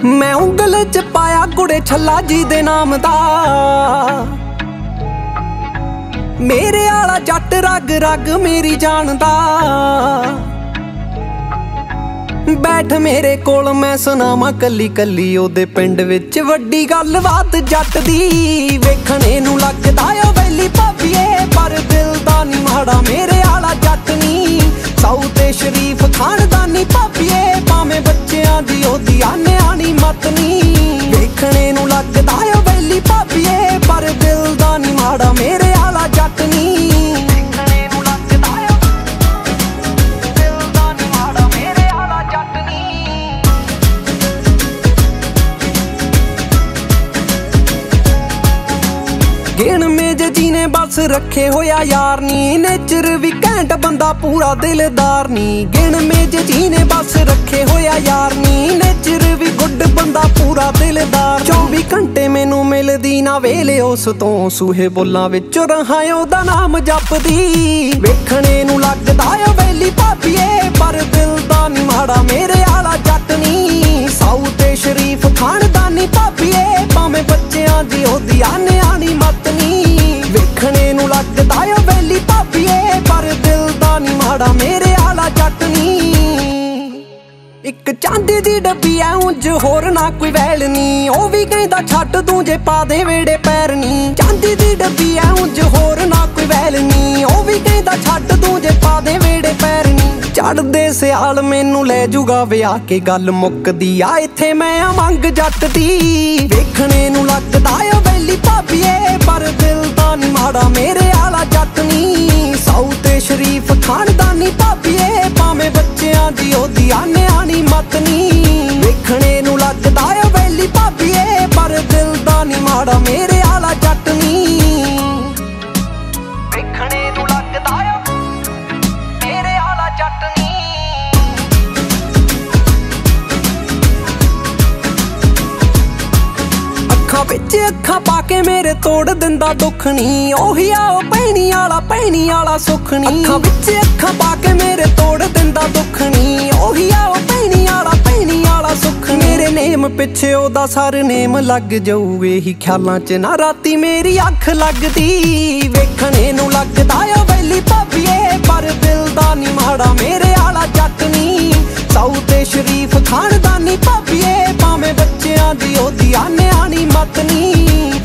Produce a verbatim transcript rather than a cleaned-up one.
मैं ਉਂਗਲ ਚ ਪਾਇਆ ਕੁੜੇ ਛੱਲਾ ਜੀ ਦੇ ਨਾਮ ਦਾ। ਮੇਰੇ ਆਲਾ ਜੱਟ ਰਗ ਰਗ ਮੇਰੀ ਜਾਣਦਾ। ਬੈਠ ਮੇਰੇ ਕੋਲ ਮੈਂ ਸੁਣਾਵਾਂ ਕੱਲੀ ਕੱਲੀ ਉਹਦੇ ਪਿੰਡ ਵਿੱਚ ਵੱਡੀ ਗੱਲਬਾਤ ਜੱਟ ਦੀ। ਵੇਖਣੇ ਨੂੰ ਲੱਗਦਾ ਓ ਵੈਲੀ ਭਾਬੀਏ ਪਰ ਦਿਲ ਦਾ ਨੀ ਮਾੜਾ ਮੇਰੇ ਆਲਾ ਜੱਟ ਨੀ। ਸਾਊ ਤੇ ਸ਼ਰੀਫ ਖਾਨਦਾਨੀ ਭਾਬੀਏ ਭਾਵੇਂ ਬੱਚਿਆਂ ਦੀ ਉਹਦੀ ਆਨਿਆਣੀ ਮਤ ਨੀ। ਵੇਖਣੇ ਨੂੰ ਲੱਗਦਾ ਓ ਵੈਲੀ ਭਾਬੀਏ ਪਰ ਦਿਲ ਦਾ ਨੀ ਮਾੜਾ ਮੇਰੇ ਆਲਾ ਜੱਟ ਨੀ। ਗਿਣ ਮੇਜ ਜੀ ਨੇ ਬਸ ਰੱਖੇ ਹੋਇਆ ਯਾਰ ਨੀ। ਨੇਚਰ ਵੀ ਘੈਂਟ ਬੰਦਾ ਪੂਰਾ ਦਿਲਦਾਰ ਨੀ। ਗਿਣ ਮੇਜ ਜੀ ਨੇ ਬਸ ਰੱਖੇ ਹੋਇਆ ਯਾਰ ਨੀ। ਨੇਚਰ ਵੀ ਗੁੱਡ ਬੰਦਾ ਪੂਰਾ ਦਿਲਦਾਰ। ਚੌਵੀ ਘੰਟੇ ਮੈਨੂੰ ਮਿਲਦੀ ਨਾ ਵੇਲੇ ਉਸ ਤੋਂ। ਸੂਹੇ ਬੋਲਾਂ ਵਿੱਚੋਂ ਰਹਾ ਉਹਦਾ ਨਾਮ ਜਪਦੀ। ਵੇਖਣੇ ਨੂੰ ਲੱਗਦਾ ਓ ਵੈਲੀ ਭਾਬੀਏ ਪਰ ਦਿਲ ਦਾ ਨੀ ਮਾੜਾ ਮੇਰੇ ਆਲਾ ਜੱਟ ਨੀ। ਸਾਊ ਤੇ ਸ਼ਰੀਫ ਖਾਨਦਾਨੀ ਭਾਬੀਏ ਭਾਵੇਂ ਬੱਚਿਆਂ ਦੀ ਉਹਦੀ ਆਨਿਆਣੀ ਮਤ ਨੀ। ਵੇਖਣੇ ਨੂੰ ਲੱਗਦਾ ਓ ਵੈਲੀ ਭਾਬੀਏ ਪਰ ਦਿਲ ਦਾ ਨੀ ਮਾੜਾ ਮੇਰੇ ਆਲਾ ਜੱਟ ਨੀ। ਇੱਕ ਚਾਂਦੀ ਦੀ ਡੱਬੀ ਐ ਉਂਝ ਹੋਰ ਨਾ ਕੋਈ ਵੈਲ ਨੀ। ਉਹ ਵੀ ਕਹਿੰਦਾ ਛੱਡ ਤੂੰ ਜੇ ਪਾ ਦੇ ਵੇੜੇ ਪੈਰ ਨੀ। ਚਾਂਦੀ ਦੀ ਡੱਬੀ ਐ ਉਂਝ ਹੋਰ ਨਾ ਕੋਈ ਵੈਲ ਨੀ। ਉਹ ਵੀ ਕਹਿੰਦਾ ਛੱਡ ਤੂੰ ਜੇ ਪਾ ਦੇ ਵੇੜੇ ਪੈਰ ਨੀ। ਚੜਦੇ ਸਿਆਲ ਮੈਨੂੰ ਲੈ ਜੂਗਾ ਵਿਆਹ ਕੇ ਗੱਲ ਮੁੱਕਦੀ ਆ ਇੱਥੇ ਮੈਂ ਆ ਮੰਗ ਜੱਟ ਦੀ। ਵੇਖਣੇ ਨੂੰ ਲੱਗਦਾ ਓ ਵੈਲੀ ਭਾਬੀਏ ਪਰ ਦਿਲ ਦਾ ਨੀ ਮਾੜਾ ਮੇਰੇ ਆਲਾ ਜੱਟ ਨੀ। ਸਾਊ ਤੇ ਸ਼ਰੀਫ ਖਾਨਦਾਨੀ ਭਾਬੀਏ ਭਾਵੇਂ ਬੱਚਿਆਂ ਦੀ ਉਹਦੀ ਆਨਿਆਣੀ ਮਤ ਨੀ। ਵੇਖਣੇ ਨੂੰ ਲੱਗਦਾ ਓ ਵੈਲੀ ਭਾਬੀਏ ਪਰ ਦਿਲ ਦਾ ਨੀ ਮਾੜਾ ਮੇਰੇ ਆਲਾ ਜੱਟ ਨੀ। ਵੇਖਣੇ ਨੂੰ ਲੱਗਦਾ ਓ ਮੇਰੇ ਆਲਾ ਜੱਟ ਨੀ। ਅੱਖਾਂ ਵਿੱਚ ਅੱਖਾਂ ਪਾ ਕੇ ਮੇਰੇ ਤੋੜ ਦਿੰਦਾ ਦੁੱਖ ਨੀ। ਉਹੀ ਆ ਉਹ ਭੈਣੀ ਆਲਾ ਭੈਣੀ ਆਲਾ ਸੁੱਖ ਨੀ। ਅੱਖਾਂ ਵਿੱਚ ਅੱਖਾਂ ਪਾ ਕੇ ਮੇਰੇ ਤੋੜ ਦਿੰਦਾ ਦੁੱਖ ਨੀ। ਉਹੀ ਆ ਉਹ ਭੈਣੀ ਆਲਾ ਭੈਣੀ ਆਲਾ ਸੁੱਖ ਨੀ। ਮੇਰੇ ਨੇਮ ਪਿੱਛੇ ਉਹਦਾ ਸਰ ਨੇਮ ਲੱਗ ਜਾਊ ਇਹੀ ਖਿਆਲਾਂ ਚ ਨਾ ਰਾਤੀ ਮੇਰੀ ਅੱਖ ਲੱਗਦੀ। ਵੇਖਣੇ ਨੂੰ ਲੱਗਦਾ ਓ ਵੈਲੀ ਭਾਬੀਏ ਪਰ ਦਿਲ ਦਾ ਨੀ ਮਾੜਾ ਮੇਰੇ ਆਲਾ ਜੱਟ ਨੀ। ਸਾਊ ਤੇ ਸ਼ਰੀਫ ਖਾਨਦਾਨੀ ਭਾਬੀਏ ਭਾਵੇਂ ਬੱਚਿਆਂ ਦੀ ਉਹਦੀ ਆਨਿਆਣੀ ਮਤ ਨੀ।